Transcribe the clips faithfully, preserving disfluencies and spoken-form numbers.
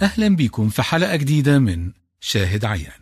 أهلا بكم في حلقة جديدة من شاهد عيان.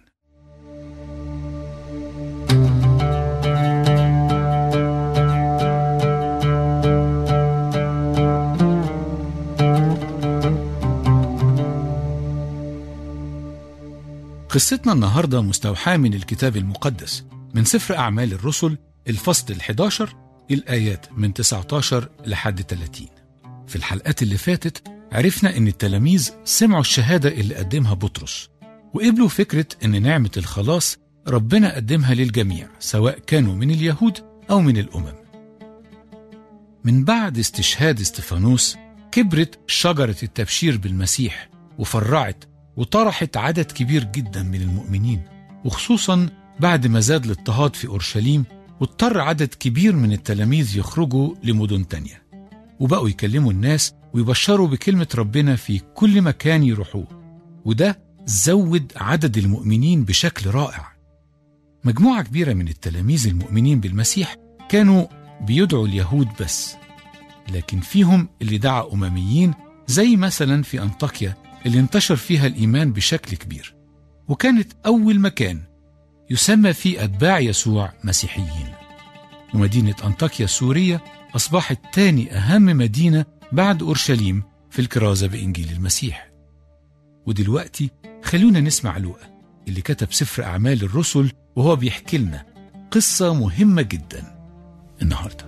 قصتنا النهاردة مستوحاة من الكتاب المقدس من سفر أعمال الرسل الفصل الحداشر الآيات من تسعة عشر لحد ثلاثين. في الحلقات اللي فاتت عرفنا إن التلاميذ سمعوا الشهادة اللي قدمها بطرس وقبلوا فكرة إن نعمة الخلاص ربنا قدمها للجميع سواء كانوا من اليهود أو من الأمم. من بعد استشهاد استفانوس كبرت شجرة التبشير بالمسيح وفرعت وطرحت عدد كبير جدا من المؤمنين، وخصوصا بعد ما زاد الاضطهاد في أورشليم واضطر عدد كبير من التلاميذ يخرجوا لمدن تانية وبقوا يكلموا الناس ويبشروا بكلمة ربنا في كل مكان يروحوه، وده زود عدد المؤمنين بشكل رائع. مجموعة كبيرة من التلاميذ المؤمنين بالمسيح كانوا بيدعوا اليهود بس، لكن فيهم اللي دعا أمميين زي مثلا في أنطاكيا اللي انتشر فيها الإيمان بشكل كبير، وكانت أول مكان يسمى فيه أتباع يسوع مسيحيين. ومدينة أنطاكيا السورية أصبحت تاني أهم مدينة بعد أورشليم في الكرازة بإنجيل المسيح. ودلوقتي خلونا نسمع لوقا اللي كتب سفر أعمال الرسل وهو بيحكي لنا قصة مهمة جدا النهاردة.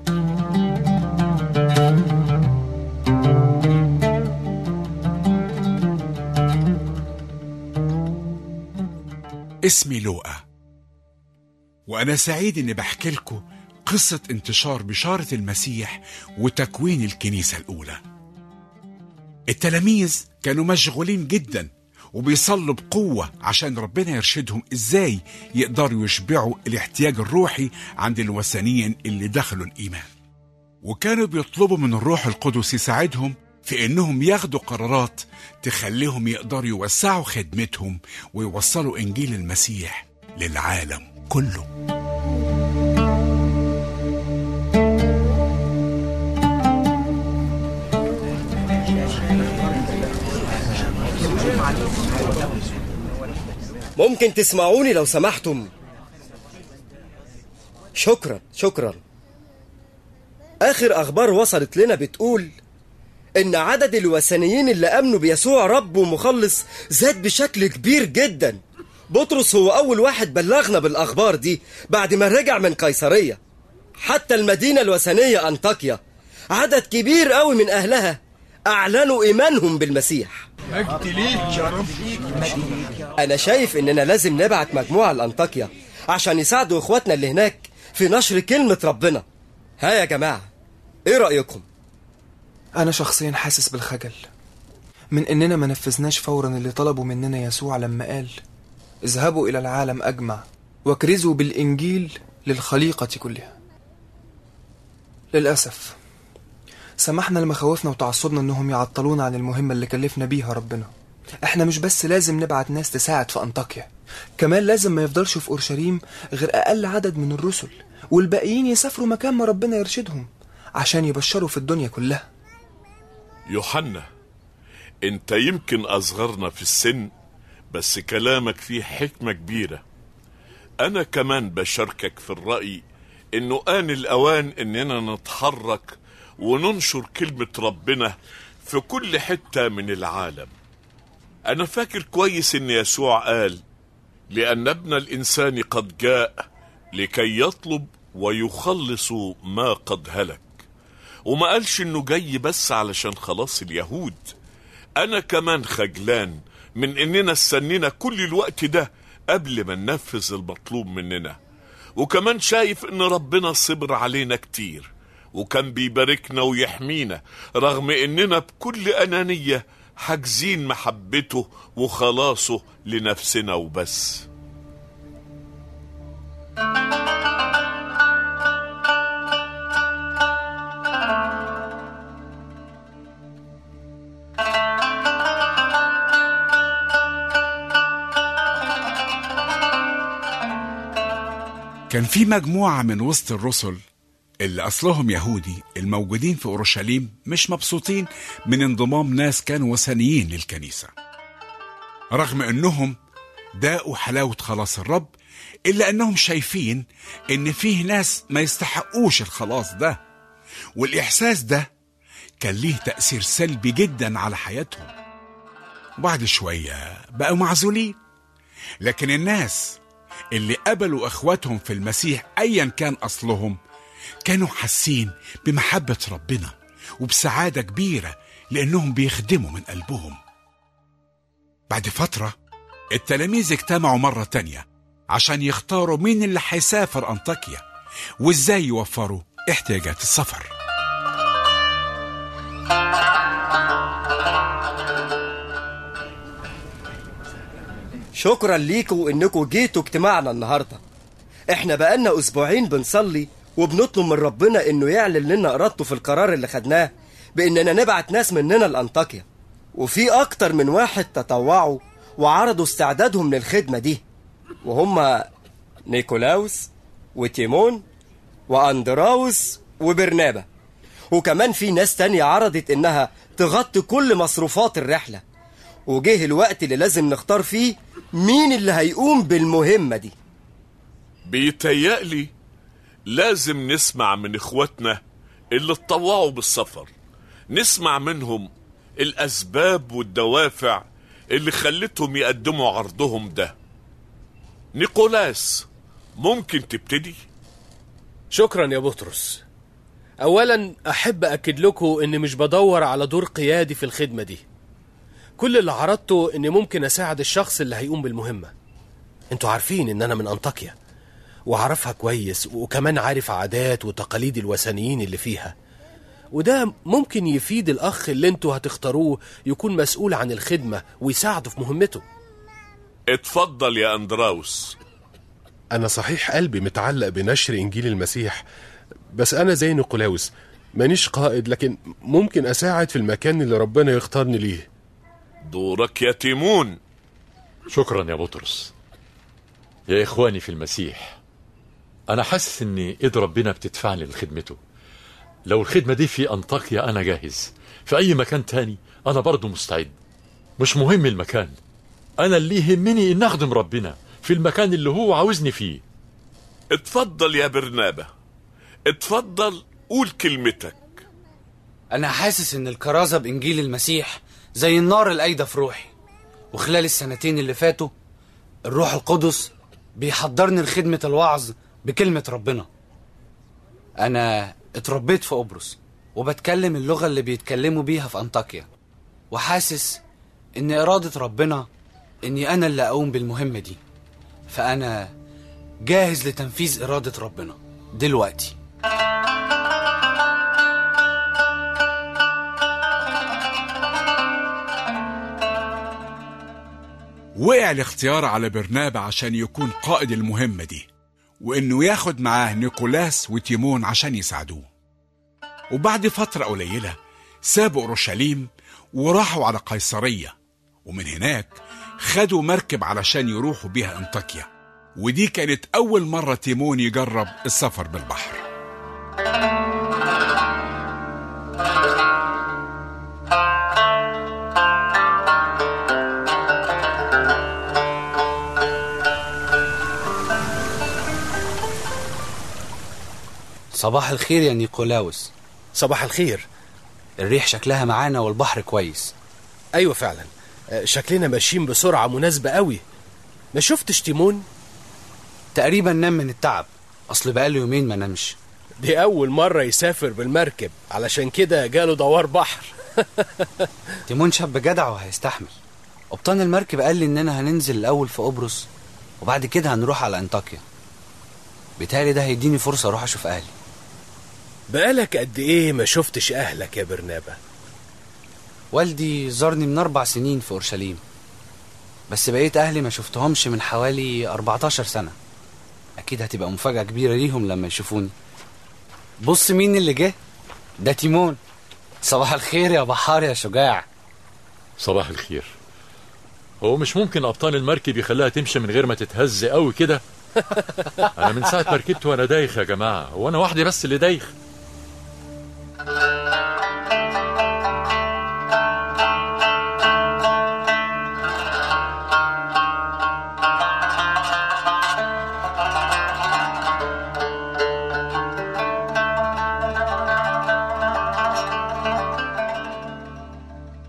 اسمي لوقا، وأنا سعيد إني بحكي لكم قصة انتشار بشارة المسيح وتكوين الكنيسة الأولى. التلاميذ كانوا مشغولين جدا وبيصلوا بقوة عشان ربنا يرشدهم إزاي يقدروا يشبعوا الاحتياج الروحي عند الوثنيين اللي دخلوا الإيمان، وكانوا بيطلبوا من الروح القدس يساعدهم في إنهم ياخدوا قرارات تخليهم يقدروا يوسعوا خدمتهم ويوصلوا إنجيل المسيح للعالم كله. ممكن تسمعوني لو سمحتم؟ شكرا شكرا. آخر أخبار وصلت لنا بتقول إن عدد الوثنيين اللي آمنوا بيسوع رب ومخلص زاد بشكل كبير جدا. بطرس هو أول واحد بلغنا بالأخبار دي بعد ما رجع من قيصرية. حتى المدينة الوثنية أنطاكيا عدد كبير قوي من أهلها أعلنوا إيمانهم بالمسيح. مجد ليك يا رب. أنا شايف إننا لازم نبعت مجموعة لأنطاكيا عشان يساعدوا إخواتنا اللي هناك في نشر كلمة ربنا. ها يا جماعة، إيه رأيكم؟ أنا شخصيا حاسس بالخجل من إننا ما نفذناش فورا اللي طلبوا مننا يسوع لما قال اذهبوا إلى العالم أجمع واكرزوا بالإنجيل للخليقة كلها. للأسف سمحنا لمخاوفنا وتعصبنا إنهم يعطلونا عن المهمة اللي كلفنا بيها ربنا. إحنا مش بس لازم نبعت ناس تساعد في أنطاكيا، كمان لازم ما يفضلش في أورشليم غير أقل عدد من الرسل، والباقيين يسافروا مكان ما ربنا يرشدهم عشان يبشروا في الدنيا كلها. يوحنا، انت يمكن اصغرنا في السن بس كلامك فيه حكمة كبيرة. انا كمان بشاركك في الرأي انه آن الاوان اننا نتحرك وننشر كلمة ربنا في كل حتة من العالم. انا فاكر كويس ان يسوع قال لأن ابن الانسان قد جاء لكي يطلب ويخلص ما قد هلك، وما قالش انه جاي بس علشان خلاص اليهود. انا كمان خجلان من اننا استنينا كل الوقت ده قبل ما ننفذ المطلوب مننا، وكمان شايف ان ربنا صبر علينا كتير وكان بيباركنا ويحمينا رغم اننا بكل انانية حاجزين محبته وخلاصه لنفسنا وبس. كان في مجموعة من وسط الرسل اللي أصلهم يهودي الموجودين في أورشليم مش مبسوطين من انضمام ناس كانوا وثنيين للكنيسة، رغم أنهم داقوا حلاوة خلاص الرب، إلا أنهم شايفين إن فيه ناس ما يستحقوش الخلاص ده، والإحساس ده كان ليه تأثير سلبي جدا على حياتهم. وبعد شوية بقوا معزولين. لكن الناس اللي قبلوا أخواتهم في المسيح أيا كان أصلهم كانوا حاسين بمحبة ربنا وبسعادة كبيرة لأنهم بيخدموا من قلبهم. بعد فترة التلاميذ اجتمعوا مرة تانية عشان يختاروا مين اللي هيسافر أنطاكيا وإزاي يوفروا احتياجات السفر. شكرا ليكوا انكوا جيتوا اجتماعنا النهاردة. احنا بقالنا اسبوعين بنصلي وبنطلب من ربنا انه يعلن لنا ارادته في القرار اللي خدناه باننا نبعت ناس مننا لأنطاكيا، وفي اكتر من واحد تطوعوا وعرضوا استعدادهم للخدمة دي، وهم نيكولاوس وتيمون واندراوس وبرنابا. وكمان في ناس تانية عرضت انها تغطي كل مصروفات الرحلة. وجه الوقت اللي لازم نختار فيه مين اللي هيقوم بالمهمة دي. بيتهيألي لازم نسمع من اخواتنا اللي اتطوعوا بالسفر، نسمع منهم الأسباب والدوافع اللي خلتهم يقدموا عرضهم ده. نيكولاس، ممكن تبتدي؟ شكرا يا بطرس. أولا أحب أكد لكم أني مش بدور على دور قيادي في الخدمة دي. كل اللي عرضته أني ممكن أساعد الشخص اللي هيقوم بالمهمة. انتوا عارفين أن أنا من أنطاكيا وعرفها كويس، وكمان عارف عادات وتقاليد الوثنيين اللي فيها، وده ممكن يفيد الأخ اللي انتوا هتختاروه يكون مسؤول عن الخدمة ويساعده في مهمته. اتفضل يا أندراوس. أنا صحيح قلبي متعلق بنشر إنجيل المسيح، بس أنا زي نيكولاوس مانيش قائد، لكن ممكن أساعد في المكان اللي ربنا يختارني ليه. دورك يا تيمون. شكرا يا بطرس. يا إخواني في المسيح، أنا حاسس إن إيد ربنا بتدفعني لخدمته. لو الخدمة دي في أنطاكيا أنا جاهز، في أي مكان تاني أنا برضو مستعد. مش مهم المكان، أنا اللي يهمني إن أخدم ربنا في المكان اللي هو عاوزني فيه. اتفضل يا برنابا، اتفضل قول كلمتك. أنا حاسس إن الكرازة بإنجيل المسيح زي النار القايدة في روحي، وخلال السنتين اللي فاتوا الروح القدس بيحضرني لخدمة الوعظ بكلمة ربنا. أنا اتربيت في قبرص وبتكلم اللغة اللي بيتكلموا بيها في أنطاكيا، وحاسس إن إرادة ربنا إني أنا اللي أقوم بالمهمة دي، فأنا جاهز لتنفيذ إرادة ربنا دلوقتي. وقع الاختيار على برنابا عشان يكون قائد المهمة دي، وإنه ياخد معاه نيكولاس وتيمون عشان يساعدوه. وبعد فترة قليلة سابوا أورشليم وراحوا على قيصرية، ومن هناك خدوا مركب علشان يروحوا بيها أنطاكيا، ودي كانت أول مرة تيمون يجرب السفر بالبحر. صباح الخير يا نيكولاوس. صباح الخير. الريح شكلها معانا والبحر كويس. أيوة فعلا، شكلنا ماشيين بسرعة مناسبة قوي. ما شفتش تيمون؟ تقريبا نام من التعب، أصل بقاله يومين ما نامش. دي أول مرة يسافر بالمركب، علشان كده جاله دوار بحر. تيمون شاب جدع وهيستحمل. قبطان المركب قال لي إننا هننزل الأول في قبرص وبعد كده هنروح على أنطاكيا. بيتهيألي ده هيديني فرصة أروح أشوف أهلي. بقالك قد إيه ما شفتش أهلك يا برنابا؟ والدي زارني من أربع سنين في أورشليم، بس بقيت أهلي ما شفتهمش من حوالي أربعتاشر سنة. أكيد هتبقى مفاجأة كبيرة ليهم لما يشوفوني. بص مين اللي جه، ده تيمون. صباح الخير يا بحار يا شجاع. صباح الخير. هو مش ممكن أبطال المركب يخليها تمشي من غير ما تتهز قوي كده؟ أنا من ساعة ما ركبت وأنا دايخ يا جماعة، هو أنا وحدي بس اللي دايخ؟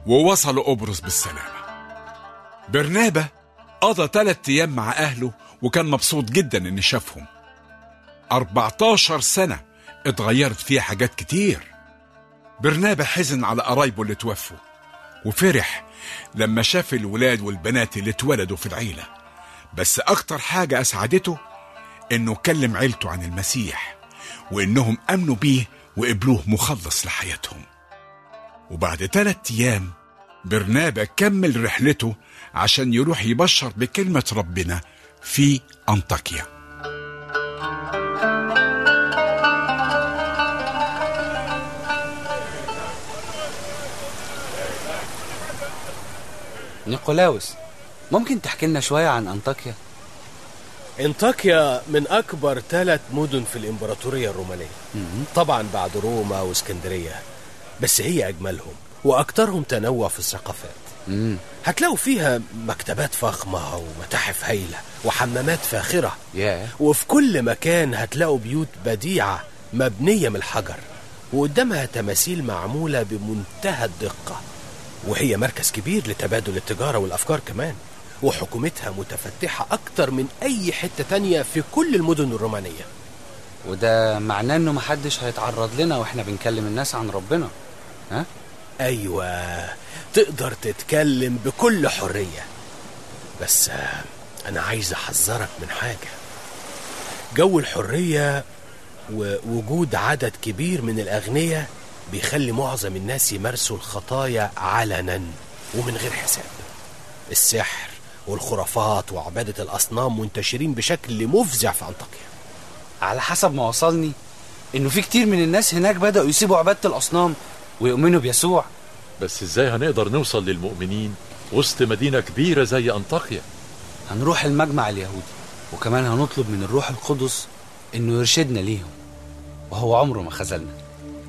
ووصلوا قبرص بالسلامة. برنابا قضى ثلاث أيام مع أهله وكان مبسوط جدا إن شافهم. أربعتاشر سنة اتغيرت فيها حاجات كتير. برنابا حزن على قرايبه اللي توفوا، وفرح لما شاف الولاد والبنات اللي اتولدوا في العيلة. بس أكتر حاجة أسعدته إنه كلم عيلته عن المسيح وإنهم أمنوا بيه وقبلوه مخلص لحياتهم. وبعد ثلاث أيام برنابا كمل رحلته عشان يروح يبشر بكلمة ربنا في أنطاكيا. نيقولاوس، ممكن تحكي لنا شوية عن أنطاكيا؟ أنطاكيا من أكبر ثلاث مدن في الإمبراطورية الرومانية، طبعا بعد روما واسكندرية، بس هي أجملهم وأكثرهم تنوع في الثقافات. مم. هتلاقوا فيها مكتبات فخمة ومتاحف هايلة وحمامات فاخرة. yeah. وفي كل مكان هتلاقوا بيوت بديعة مبنية من الحجر وقدامها تماثيل معمولة بمنتهى الدقة، وهي مركز كبير لتبادل التجارة والأفكار كمان، وحكومتها متفتحة أكتر من أي حتة تانية في كل المدن الرومانية. وده معناه إنه محدش هيتعرض لنا وإحنا بنكلم الناس عن ربنا، ها؟ أيوة، تقدر تتكلم بكل حرية، بس أنا عايز أحذرك من حاجة. جو الحرية ووجود عدد كبير من الأغنياء بيخلي معظم الناس يمارسوا الخطايا علنا ومن غير حساب. السحر والخرافات وعبادة الأصنام منتشرين بشكل مفزع في أنطاكيا. على حسب ما وصلني إنه في كتير من الناس هناك بدأوا يسيبوا عبادة الأصنام ويؤمنوا بيسوع. بس إزاي هنقدر نوصل للمؤمنين وسط مدينة كبيرة زي أنطاكيا؟ هنروح المجمع اليهودي، وكمان هنطلب من الروح القدس إنه يرشدنا ليهم، وهو عمره ما خذلنا.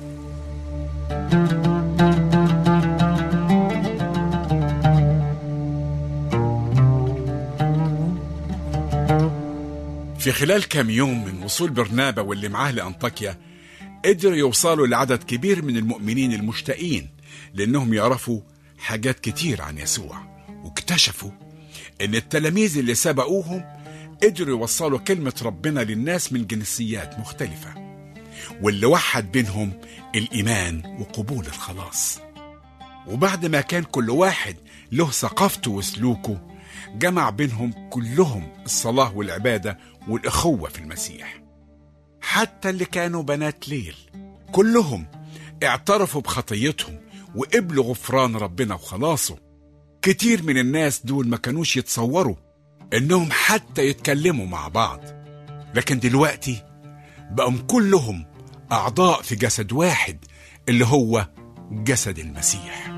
في خلال كام يوم من وصول برنابا واللي معاه لأنطاكيا قدروا يوصلوا لعدد كبير من المؤمنين المشتاقين لأنهم يعرفوا حاجات كتير عن يسوع، واكتشفوا أن التلاميذ اللي سبقوهم قدروا يوصلوا كلمة ربنا للناس من جنسيات مختلفة، واللي وحد بينهم الإيمان وقبول الخلاص. وبعد ما كان كل واحد له ثقافته وسلوكه، جمع بينهم كلهم الصلاة والعبادة والإخوة في المسيح. حتى اللي كانوا بنات ليل كلهم اعترفوا بخطيتهم وقبلوا غفران ربنا وخلاصه. كتير من الناس دول ما كانوش يتصوروا انهم حتى يتكلموا مع بعض، لكن دلوقتي بقوا كلهم أعضاء في جسد واحد اللي هو جسد المسيح.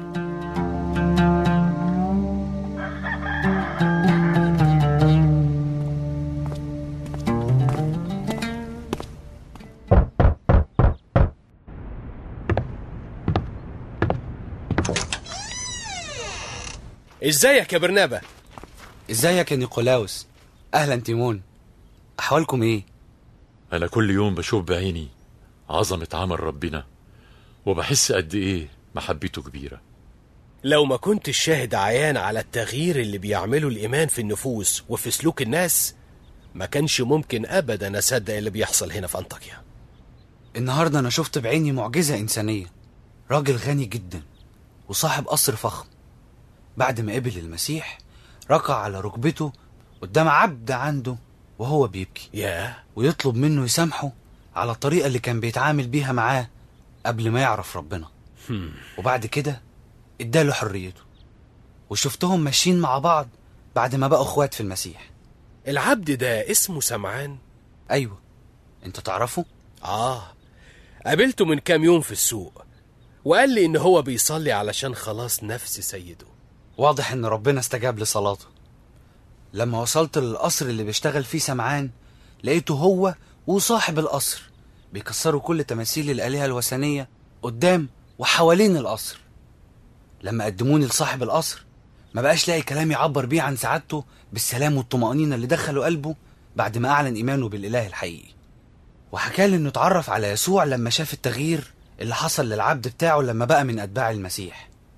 ازيك يا برنابا؟ ازيك يا نيقولاوس؟ اهلا تيمون، احوالكم ايه؟ أنا كل يوم بشوف بعيني عظمة عمل ربنا وبحس قد إيه محبته كبيرة. لو ما كنت شاهد عيان على التغيير اللي بيعمله الإيمان في النفوس وفي سلوك الناس، ما كانش ممكن أبدا أصدق اللي بيحصل هنا في أنطاكيا. النهاردة أنا شفت بعيني معجزة إنسانية. راجل غني جدا وصاحب قصر فخم، بعد ما قبل المسيح ركع على ركبته قدام عبد عنده وهو بيبكي yeah. ويطلب منه يسامحه على الطريقة اللي كان بيتعامل بيها معاه قبل ما يعرف ربنا. hmm. وبعد كده اداله حريته، وشفتهم ماشيين مع بعض بعد ما بقوا اخوات في المسيح. العبد ده اسمه سمعان؟ ايوه، انت تعرفه؟ اه، قابلته من كام يوم في السوق وقال لي ان هو بيصلي علشان خلاص نفس سيده. واضح ان ربنا استجاب لصلاته. لما وصلت للقصر اللي بيشتغل فيه سمعان، لقيته هو وصاحب القصر بيكسروا كل تماثيل الآلهة الوثنية قدام وحوالين القصر. لما قدموني لصاحب القصر ما بقاش لاقي كلام يعبر بيه عن سعادته بالسلام والطمأنينة اللي دخلوا قلبه بعد ما أعلن إيمانه بالإله الحقيقي. وحكالي إنه اتعرف على يسوع لما شاف التغيير اللي حصل للعبد بتاعه لما بقى من أتباع المسيح.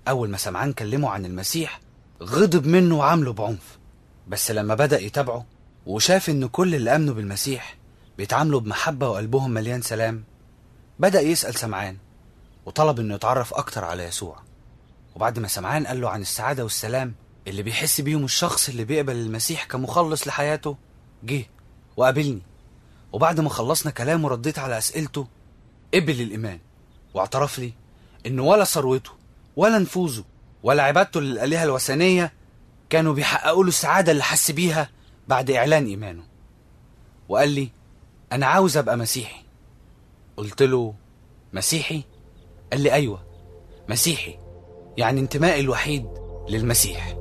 أول ما سمعان كلمه عن المسيح غضب منه وعامله بعنف، بس لما بدأ يتابعه وشاف إن كل اللي آمنوا بالمسيح بيتعاملوا بمحبة وقلبهم مليان سلام، بدأ يسأل سمعان وطلب إنه يتعرف أكتر على يسوع. وبعد ما سمعان قال له عن السعادة والسلام اللي بيحس بيهم الشخص اللي بيقبل المسيح كمخلص لحياته، جه وقابلني، وبعد ما خلصنا كلامه رديت على أسئلته قبل الإيمان واعترف لي إنه ولا ثروته ولا نفوذه ولا عبادته للآلهة الوثنية كانوا بيحققوا له السعادة اللي حس بيها بعد إعلان إيمانه. وقال لي أنا عاوز أبقى مسيحي. قلت له مسيحي؟ قال لي أيوة مسيحي، يعني انتمائي الوحيد للمسيح.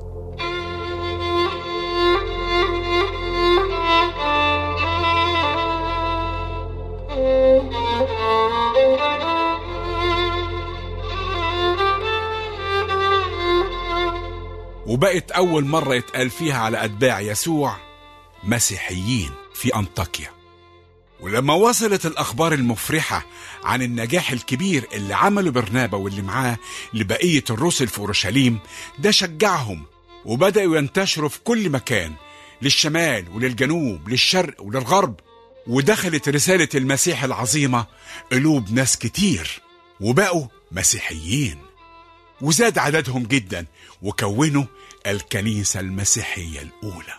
وبقت أول مرة يتقال فيها على أتباع يسوع مسيحيين في أنطاكيا. ولما وصلت الأخبار المفرحة عن النجاح الكبير اللي عمله برنابا واللي معاه لبقية الرسل في أورشليم، ده شجعهم وبدأوا ينتشروا في كل مكان، للشمال وللجنوب للشرق وللغرب، ودخلت رسالة المسيح العظيمة قلوب ناس كتير وبقوا مسيحيين، وزاد عددهم جدا وكونوا الكنيسة المسيحية الأولى.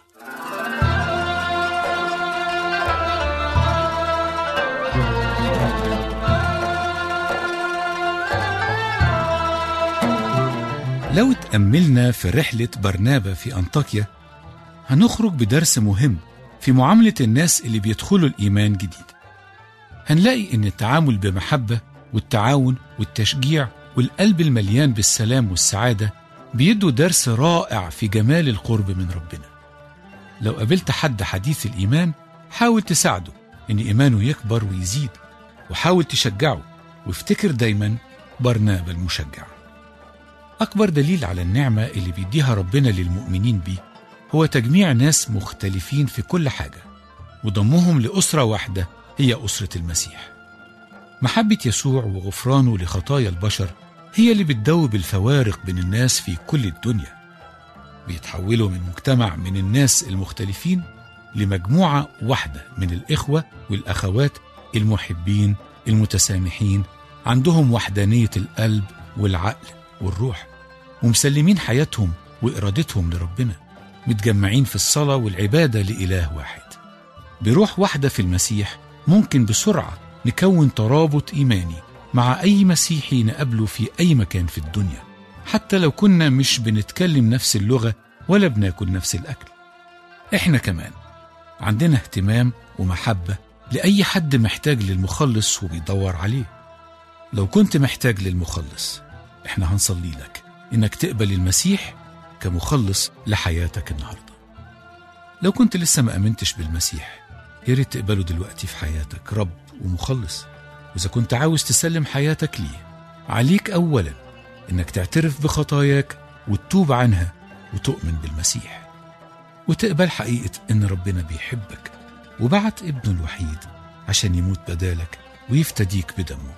لو اتأملنا في رحلة برنابا في أنطاكيا هنخرج بدرس مهم في معاملة الناس اللي بيدخلوا الإيمان جديد. هنلاقي إن التعامل بمحبة والتعاون والتشجيع والقلب المليان بالسلام والسعادة بيدوا درس رائع في جمال القرب من ربنا. لو قابلت حد حديث الإيمان حاول تساعده إن إيمانه يكبر ويزيد، وحاول تشجعه، وافتكر دايما برنابا المشجع. أكبر دليل على النعمة اللي بيديها ربنا للمؤمنين بيه هو تجميع ناس مختلفين في كل حاجة وضمهم لأسرة واحدة هي أسرة المسيح. محبة يسوع وغفرانه لخطايا البشر هي اللي بتدوب الفوارق بين الناس في كل الدنيا. بيتحولوا من مجتمع من الناس المختلفين لمجموعة واحدة من الإخوة والأخوات المحبين المتسامحين، عندهم وحدانية القلب والعقل والروح، ومسلمين حياتهم وإرادتهم لربنا، متجمعين في الصلاة والعبادة لإله واحد. بروح واحدة في المسيح ممكن بسرعة نكون ترابط إيماني مع أي مسيحي نقابله في أي مكان في الدنيا، حتى لو كنا مش بنتكلم نفس اللغة ولا بناكل نفس الأكل. إحنا كمان عندنا اهتمام ومحبة لأي حد محتاج للمخلص وبيدور عليه. لو كنت محتاج للمخلص إحنا هنصلي لك إنك تقبل المسيح كمخلص لحياتك النهاردة. لو كنت لسه ما أمنتش بالمسيح ياريت تقبله دلوقتي في حياتك رب ومخلص. وإذا كنت عاوز تسلم حياتك ليه عليك أولا إنك تعترف بخطاياك وتتوب عنها وتؤمن بالمسيح وتقبل حقيقة إن ربنا بيحبك وبعت ابنه الوحيد عشان يموت بدالك ويفتديك بدمه،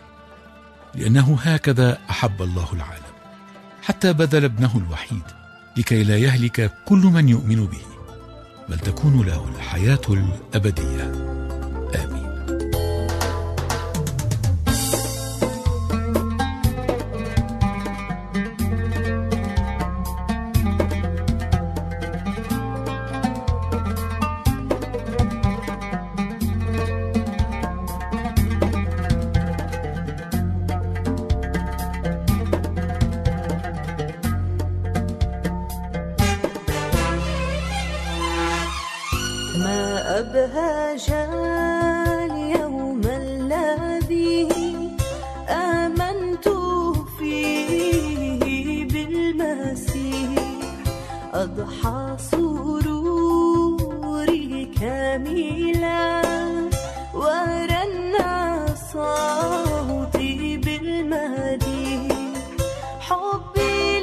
لأنه هكذا أحب الله العالم حتى بذل ابنه الوحيد لكي لا يهلك كل من يؤمن به بل تكون له الحياة الأبدية. آمين. ما أبهج اليوم الذي آمنت فيه بالمسيح، أضحى سروري كاملا ورنى صوتي بالمديح، حبي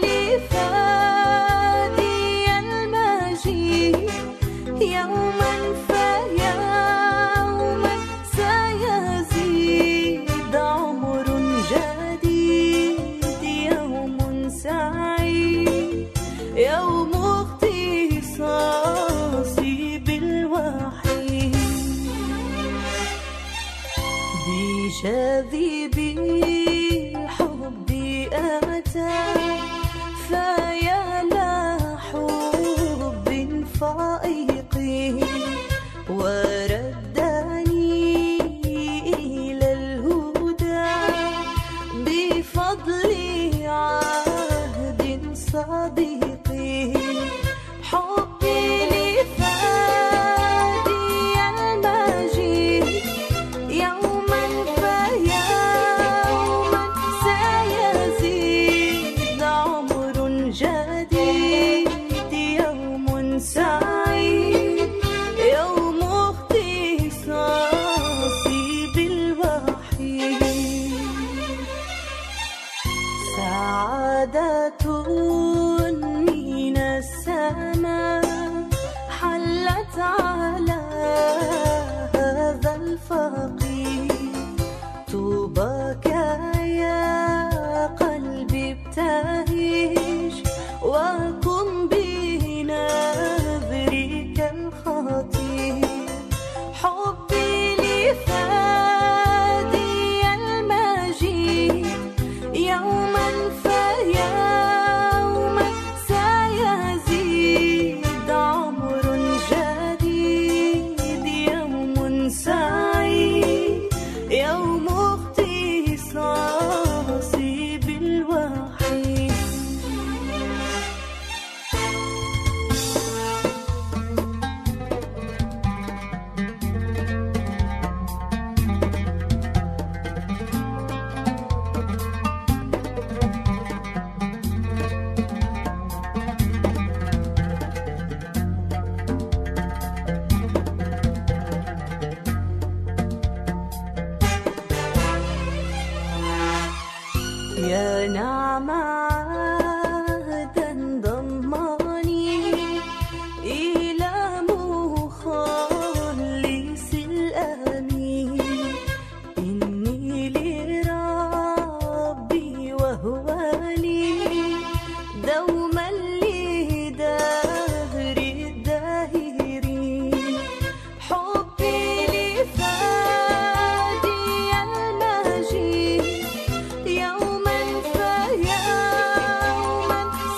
لفادي المجيد يوما فيوما سيزيد عمر جديد، يوم سعيد يوم اختصاصي بالوحي بجاذب الحب أتى فيا لحب فائق وردني إلى الهدى بفضل عهد صديق حبي لفادي المجيد يوما فيوما سيزيد عمر جديد يوم سعيد يوم اختصاصي بالوحي سعادة من السماء حلت على هذا الفقير طوباك يا قلبي ابتهج وكن بنذرك الخطير حبي لفادي المجيد يوما فيوما سيزيد عمر جديد يوم سعيد يوم اختصاصي بالوحي يا نعم عهدا ضماني إلى مخلص الأمين إني لربي وهو لي دوما لدهر الداهرين حبي لفادي المجيد يوما فيوما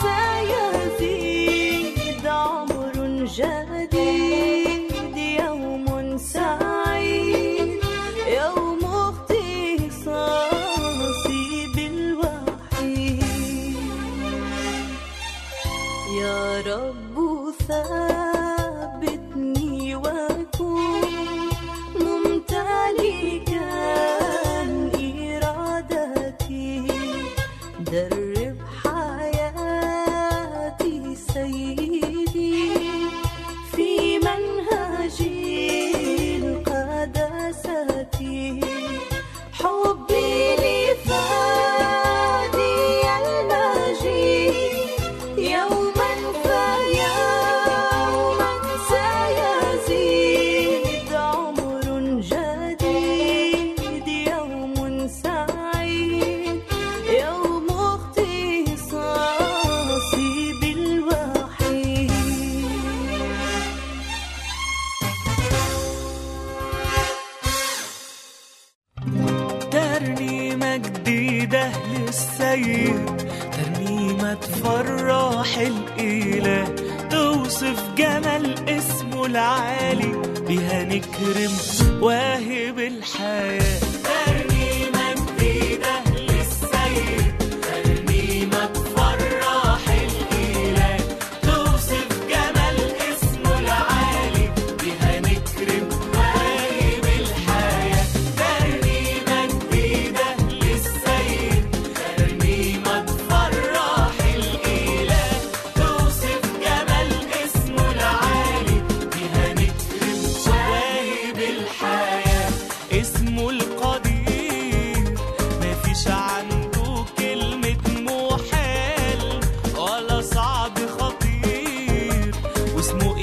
سيزيد عمر جديد يوم سعيد يوم اختصاصي بالوحي يا رب ثبتني وكن ممتلكا إرادتي درب حياتي سيدي في منهج القداسة حبي لفادي المجيد يوما فيوما سيزيد عمر جديد يوم سعيد يوم اختصاصي بالوحي ترنيمة جديدة للسيد ترنيمة تفرح الإله توصف جمال اسمه العالي بها نكرم واهب الحياة ترنيمة جديدة للسيد ترنيمة تفرح الإله توصف جمال اسمه العالي بها نكرم واهب الحياة ترنيمة جديدة للسيد ترنيمة تفرح الإله توصف جمال اسمه العالي بها نكرم واهب الحياة اسمه القدير مفيش عنده كلمة محال ولا صعب خطير واسمه